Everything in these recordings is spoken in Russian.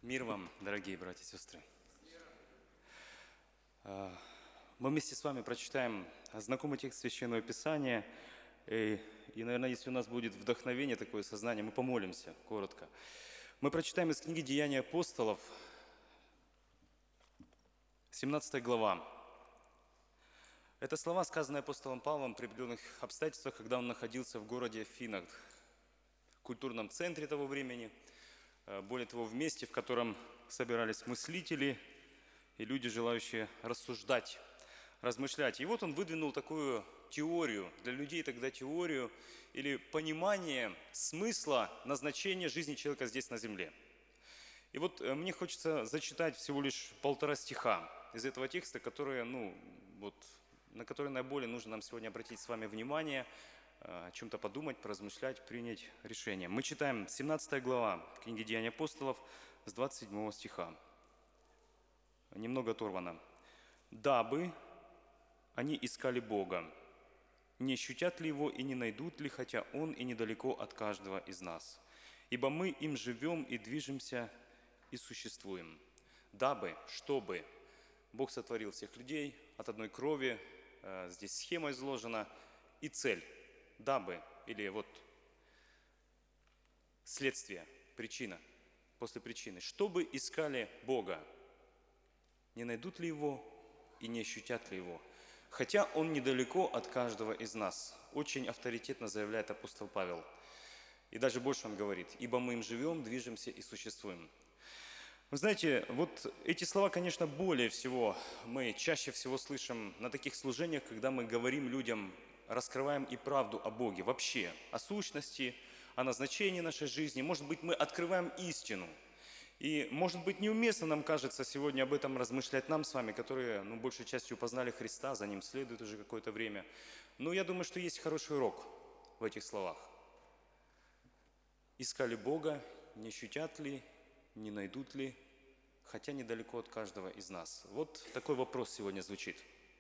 Мир вам, дорогие братья и сестры. Мы вместе с вами прочитаем знакомый текст Священного Писания. И, наверное, если у нас будет вдохновение, такое сознание, мы помолимся коротко. Мы прочитаем из книги «Деяния апостолов», 17 глава. Это слова, сказанные апостолом Павлом при определенных обстоятельствах, когда он находился в городе Афинах, культурном центре того времени, более того, в месте, в котором собирались мыслители и люди, желающие рассуждать, размышлять. И вот он выдвинул такую теорию, для людей тогда теорию или понимание смысла, назначения жизни человека здесь на земле. И вот мне хочется зачитать всего лишь 1,5 стиха из этого текста, которые, на которые наиболее нужно нам сегодня обратить с вами внимание, о чем-то подумать, поразмышлять, принять решение. Мы читаем 17 глава книги «Деяния апостолов» с 27 стиха. Немного оторвано. «Дабы они искали Бога, не ощутят ли Его и не найдут ли, хотя Он и недалеко от каждого из нас. Ибо мы им живем и движемся и существуем». Дабы, чтобы Бог сотворил всех людей от одной крови, здесь схема изложена, и цель. Дабы, или вот следствие, причина, после причины. Чтобы искали Бога, не найдут ли Его и не ощутят ли Его. Хотя Он недалеко от каждого из нас. Очень авторитетно заявляет апостол Павел. И даже больше он говорит: «Ибо мы им живем, движемся и существуем». Вы знаете, вот эти слова, конечно, более всего, мы чаще всего слышим на таких служениях, когда мы говорим людям, раскрываем и правду о Боге, вообще, о сущности, о назначении нашей жизни. Может быть, мы открываем истину. И, может быть, неуместно нам кажется сегодня об этом размышлять нам с вами, которые, большей частью познали Христа, за Ним следуют уже какое-то время. Но я думаю, что есть хороший урок в этих словах. Искали Бога, не ощутят ли, не найдут ли, хотя недалеко от каждого из нас. Вот такой вопрос сегодня звучит.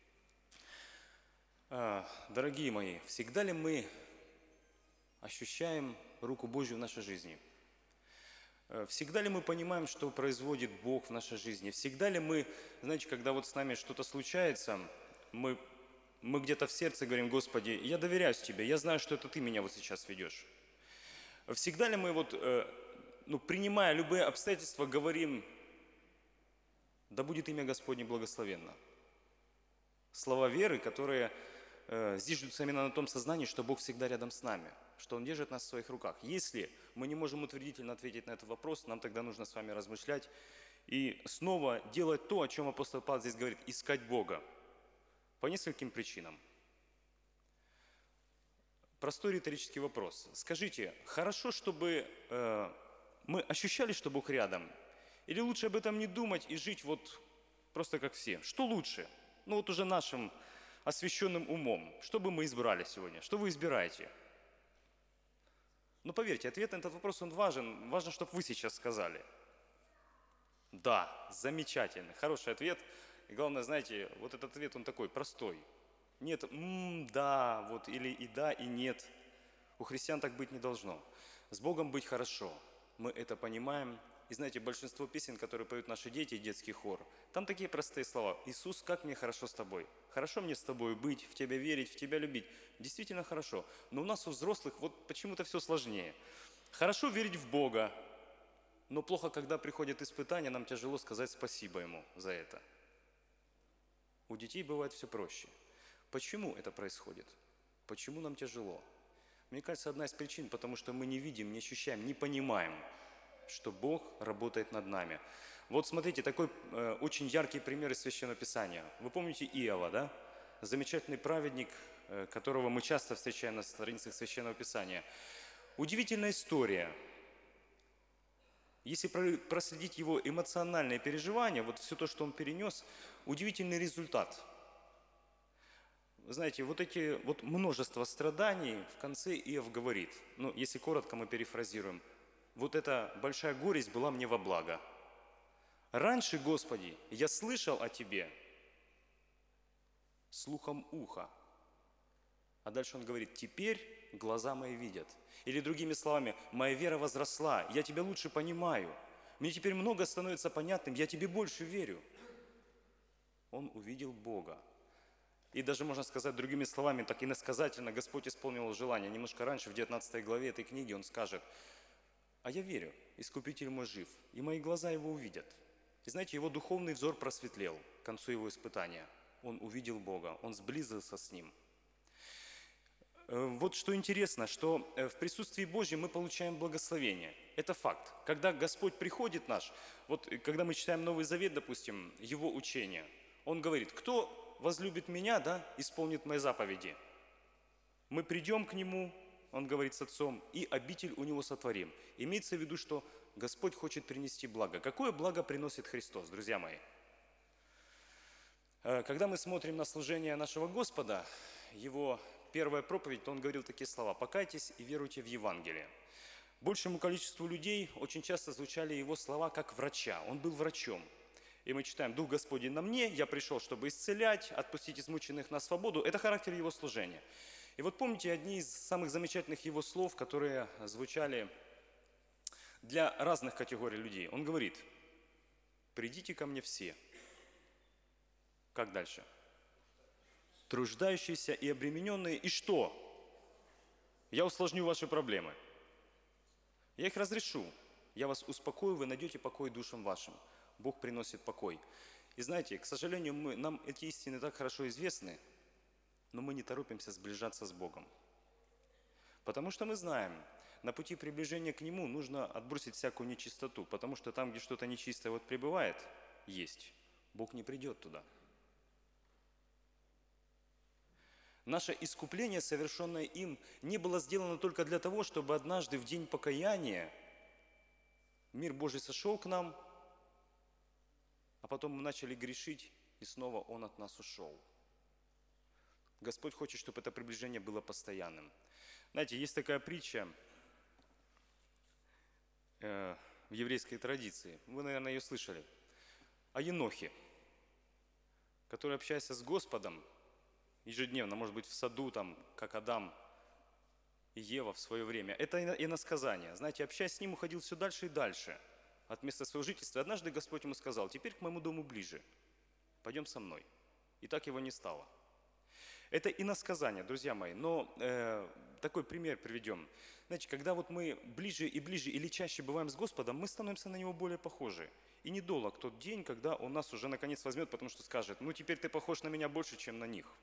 Дорогие мои, всегда ли мы ощущаем руку Божью в нашей жизни? Всегда ли мы понимаем, что производит Бог в нашей жизни? Всегда ли мы, знаете, когда вот с нами что-то случается, мы где-то в сердце говорим: «Господи, я доверяюсь Тебе, я знаю, что это Ты меня вот сейчас ведешь». Всегда ли мы принимая любые обстоятельства, говорим: «Да будет имя Господне благословенно». Слова веры, которые зиждутся именно на том сознании, что Бог всегда рядом с нами, что Он держит нас в своих руках. Если мы не можем утвердительно ответить на этот вопрос, нам тогда нужно с вами размышлять и снова делать то, о чем апостол Павел здесь говорит: искать Бога. По нескольким причинам. Простой риторический вопрос. Скажите, хорошо, чтобы мы ощущали, что Бог рядом? Или лучше об этом не думать и жить просто как все? Что лучше? Уже нашим освященным умом. Что бы мы избрали сегодня? Что вы избираете? Поверьте, ответ на этот вопрос, он важен. Важно, чтобы вы сейчас сказали. Да, замечательно, хороший ответ. И главное, знаете, вот этот ответ, он такой простой. Нет, да, или и да, и нет. У христиан так быть не должно. С Богом быть хорошо. Мы это понимаем. И знаете, большинство песен, которые поют наши дети, детский хор, там такие простые слова: «Иисус, как мне хорошо с Тобой». Хорошо мне с Тобой быть, в Тебя верить, в Тебя любить. Действительно хорошо. Но у нас, у взрослых, почему-то все сложнее. Хорошо верить в Бога, но плохо, когда приходят испытания, нам тяжело сказать спасибо Ему за это. У детей бывает все проще. Почему это происходит? Почему нам тяжело? Мне кажется, одна из причин, потому что мы не видим, не ощущаем, не понимаем, что Бог работает над нами. Вот смотрите, такой очень яркий пример из Священного Писания. Вы помните Иова, да? Замечательный праведник, которого мы часто встречаем на страницах Священного Писания. Удивительная история. Если проследить его эмоциональные переживания, все то, что он перенес, удивительный результат. Вы знаете, множество страданий в конце Иов говорит, если коротко мы перефразируем: эта большая горесть была мне во благо. Раньше, Господи, я слышал о Тебе слухом уха. А дальше он говорит: теперь глаза мои видят. Или другими словами: моя вера возросла, я Тебя лучше понимаю. Мне теперь много становится понятным, я тебе больше верю. Он увидел Бога. И даже можно сказать другими словами, так иносказательно Господь исполнил его желание. Немножко раньше, в 19 главе этой книги, он скажет: «А я верю, Искупитель мой жив, и мои глаза его увидят». И знаете, его духовный взор просветлел к концу его испытания. Он увидел Бога, он сблизился с Ним. Вот что интересно, что в присутствии Божьем мы получаем благословение. Это факт. Когда Господь приходит наш, вот когда мы читаем Новый Завет, допустим, Его учение, Он говорит: кто возлюбит Меня, да, исполнит Мои заповеди. Мы придем к Нему, Он говорит с Отцом, и обитель у Него сотворим. Имеется в виду, что Господь хочет принести благо. Какое благо приносит Христос, друзья мои? Когда мы смотрим на служение нашего Господа, Его первая проповедь, то Он говорил такие слова: «Покайтесь и веруйте в Евангелие». Большему количеству людей очень часто звучали Его слова как врача. Он был врачом. И мы читаем: «Дух Господень на мне, я пришел, чтобы исцелять, отпустить измученных на свободу». Это характер Его служения. И вот помните одни из самых замечательных Его слов, которые звучали для разных категорий людей. Он говорит: «Придите ко мне все». Как дальше? Труждающиеся и обремененные, и что? Я усложню ваши проблемы. Я их разрешу. Я вас успокою, вы найдете покой душам вашим. Бог приносит покой. И знаете, к сожалению, нам эти истины так хорошо известны, но мы не торопимся сближаться с Богом. Потому что мы знаем, на пути приближения к Нему нужно отбросить всякую нечистоту, потому что там, где что-то нечистое вот пребывает, есть, Бог не придет туда. Наше искупление, совершенное им, не было сделано только для того, чтобы однажды в день покаяния мир Божий сошел к нам, а потом мы начали грешить, и снова Он от нас ушел. Господь хочет, чтобы это приближение было постоянным. Знаете, есть такая притча в еврейской традиции, вы, наверное, ее слышали, о Енохе, который, общаясь с Господом, ежедневно, может быть, в саду, там, как Адам и Ева в свое время. Это иносказание. Знаете, общаясь с ним, уходил все дальше и дальше от места своего жительства. И однажды Господь ему сказал: «Теперь к моему дому ближе, пойдем со мной». И так его не стало. Это иносказание, друзья мои, но такой пример приведем. Знаете, когда вот мы ближе и ближе или чаще бываем с Господом, мы становимся на Него более похожи. И недолг тот день, когда Он нас уже наконец возьмет, потому что скажет: «Ну, теперь ты похож на меня больше, чем на них».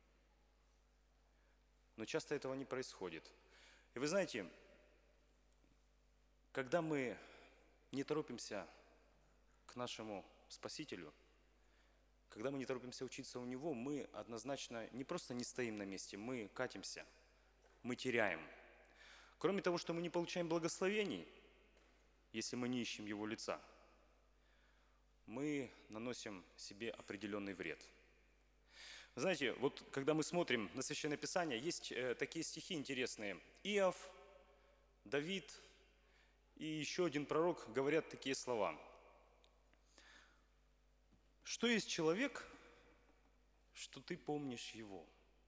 Но часто этого не происходит. И вы знаете, когда мы не торопимся к нашему Спасителю, когда мы не торопимся учиться у Него, мы однозначно не просто не стоим на месте, мы катимся, мы теряем. Кроме того, что мы не получаем благословений, если мы не ищем Его лица, мы наносим себе определенный вред. Вы знаете, вот когда мы смотрим на Священное Писание, есть такие стихи интересные. Иов, Давид и еще один пророк говорят такие слова. «Что есть человек, что ты помнишь его?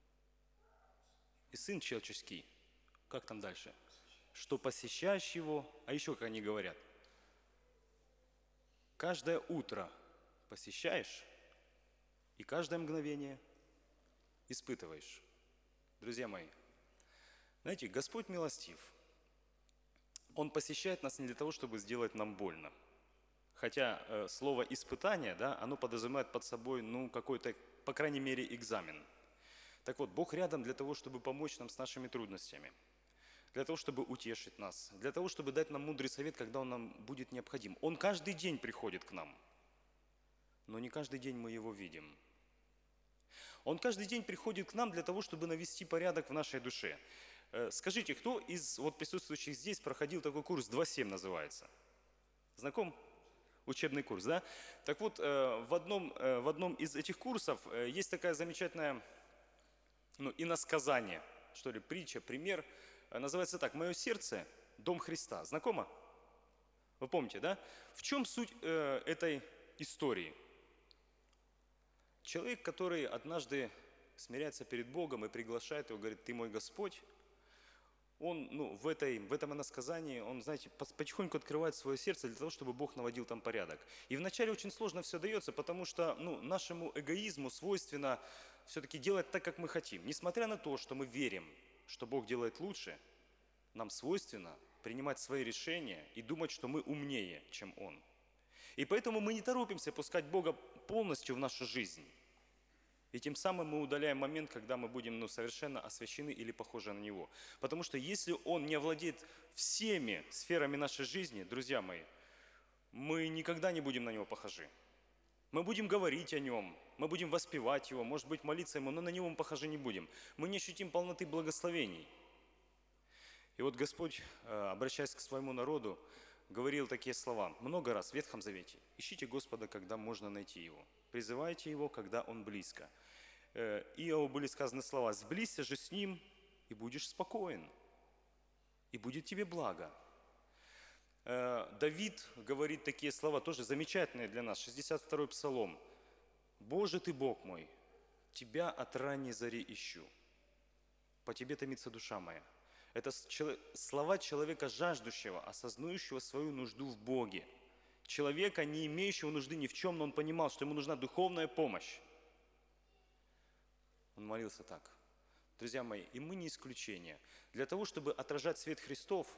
И сын человеческий», как там дальше? «Что посещаешь его», а еще как они говорят, «каждое утро посещаешь и каждое мгновение испытываешь». Друзья мои, знаете, Господь милостив. Он посещает нас не для того, чтобы сделать нам больно. Хотя слово «испытание», да, оно подразумевает под собой, какой-то, по крайней мере, экзамен. Так вот, Бог рядом для того, чтобы помочь нам с нашими трудностями, для того, чтобы утешить нас, для того, чтобы дать нам мудрый совет, когда он нам будет необходим. Он каждый день приходит к нам, но не каждый день мы его видим. Он каждый день приходит к нам для того, чтобы навести порядок в нашей душе. Скажите, кто из присутствующих здесь проходил такой курс 2.7 называется? Знаком? Учебный курс, да? Так вот, в одном из этих курсов есть такая замечательная, иносказание, что ли, притча, пример. Называется так: «Мое сердце – дом Христа». Знакомо? Вы помните, да? В чем суть этой истории? Человек, который однажды смиряется перед Богом и приглашает его, говорит: «Ты мой Господь», он, в этом иносказании, он, знаете, потихоньку открывает свое сердце для того, чтобы Бог наводил там порядок. И вначале очень сложно все дается, потому что, нашему эгоизму свойственно все-таки делать так, как мы хотим. Несмотря на то, что мы верим, что Бог делает лучше, нам свойственно принимать свои решения и думать, что мы умнее, чем Он. И поэтому мы не торопимся пускать Бога полностью в нашу жизнь. И тем самым мы удаляем момент, когда мы будем совершенно освящены или похожи на Него. Потому что если Он не овладеет всеми сферами нашей жизни, друзья мои, мы никогда не будем на Него похожи. Мы будем говорить о Нем, мы будем воспевать Его, может быть, молиться Ему, но на Него мы похожи не будем. Мы не ощутим полноты благословений. И вот Господь, обращаясь к своему народу, говорил такие слова много раз в Ветхом Завете. «Ищите Господа, когда можно найти Его. Призывайте Его, когда Он близко». Иову были сказаны слова: «Сблизься же с Ним, и будешь спокоен, и будет тебе благо». Давид говорит такие слова, тоже замечательные для нас, 62-й Псалом. «Боже ты, Бог мой, Тебя от ранней зари ищу, по Тебе томится душа моя». Это слова человека жаждущего, осознающего свою нужду в Боге. Человека, не имеющего нужды ни в чем, но он понимал, что ему нужна духовная помощь. Он молился так. Друзья мои, и мы не исключение. Для того, чтобы отражать свет Христов,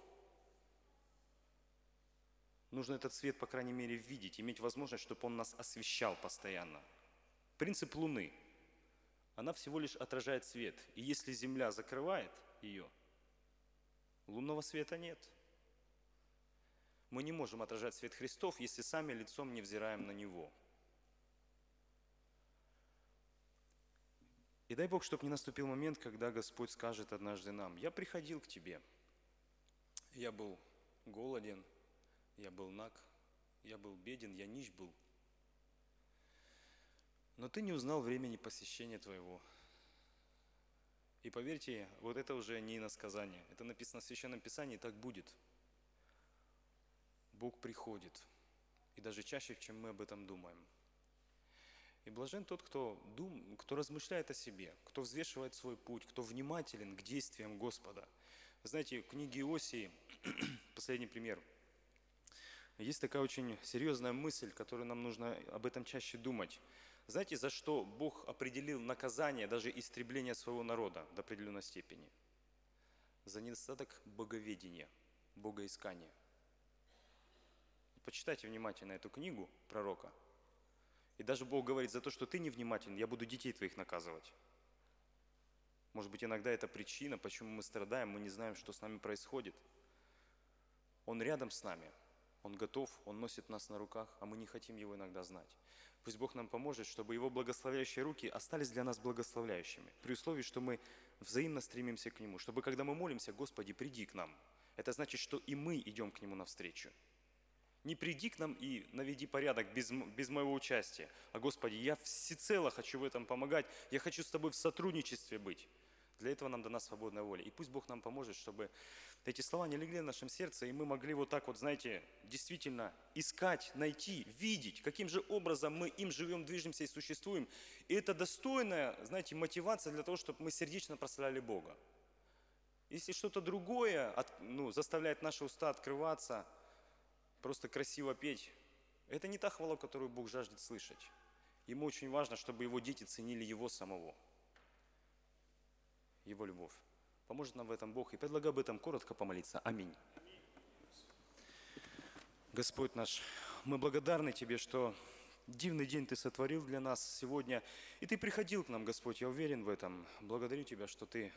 нужно этот свет, по крайней мере, видеть, иметь возможность, чтобы он нас освещал постоянно. Принцип Луны. Она всего лишь отражает свет. И если Земля закрывает ее, лунного света нет. Мы не можем отражать свет Христов, если сами лицом не взираем на Него. И дай Бог, чтобы не наступил момент, когда Господь скажет однажды нам: «Я приходил к тебе, я был голоден, я был наг, я был беден, я нищ был, но ты не узнал времени посещения твоего». И поверьте, вот это уже не иносказание, это написано в Священном Писании, и так будет. Бог приходит, и даже чаще, чем мы об этом думаем. И блажен тот, кто размышляет о себе, кто взвешивает свой путь, кто внимателен к действиям Господа. Вы знаете, в книге Иосии, последний пример, есть такая очень серьезная мысль, которую нам нужно об этом чаще думать. Знаете, за что Бог определил наказание, даже истребление своего народа до определенной степени? За недостаток боговедения, богоискания. Почитайте внимательно эту книгу пророка. И даже Бог говорит: за то, что ты невнимателен, я буду детей твоих наказывать. Может быть, иногда это причина, почему мы страдаем, мы не знаем, что с нами происходит. Он рядом с нами, Он готов, Он носит нас на руках, а мы не хотим Его иногда знать. Пусть Бог нам поможет, чтобы Его благословляющие руки остались для нас благословляющими, при условии, что мы взаимно стремимся к Нему, чтобы, когда мы молимся: «Господи, приди к нам», это значит, что и мы идем к Нему навстречу. Не приди к нам и наведи порядок без моего участия. А Господи, я всецело хочу в этом помогать, я хочу с Тобой в сотрудничестве быть. Для этого нам дана свободная воля. И пусть Бог нам поможет, чтобы эти слова не легли в нашем сердце, и мы могли вот так вот, знаете, действительно искать, найти, видеть, каким же образом мы им живем, движемся и существуем. И это достойная, знаете, мотивация для того, чтобы мы сердечно прославляли Бога. Если что-то другое заставляет наши уста открываться, просто красиво петь, это не та хвала, которую Бог жаждет слышать. Ему очень важно, чтобы Его дети ценили Его самого, Его любовь. Поможет нам в этом Бог. И предлагаю об этом коротко помолиться. Аминь. Господь наш, мы благодарны Тебе, что дивный день Ты сотворил для нас сегодня. И Ты приходил к нам, Господь, я уверен в этом. Благодарю Тебя, что Ты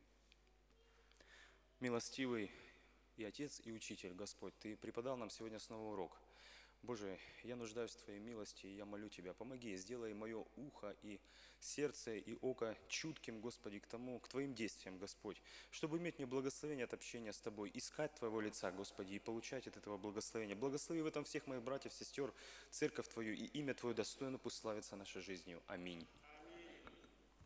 милостивый и Отец, и Учитель, Господь. Ты преподал нам сегодня снова урок. Боже, я нуждаюсь в Твоей милости, и я молю Тебя, помоги, сделай мое ухо и сердце, и око чутким, Господи, к Твоим действиям, Господь, чтобы иметь мне благословение от общения с Тобой, искать Твоего лица, Господи, и получать от этого благословения. Благослови в этом всех моих братьев, сестер, церковь Твою, и имя Твое достойно пусть славится нашей жизнью. Аминь.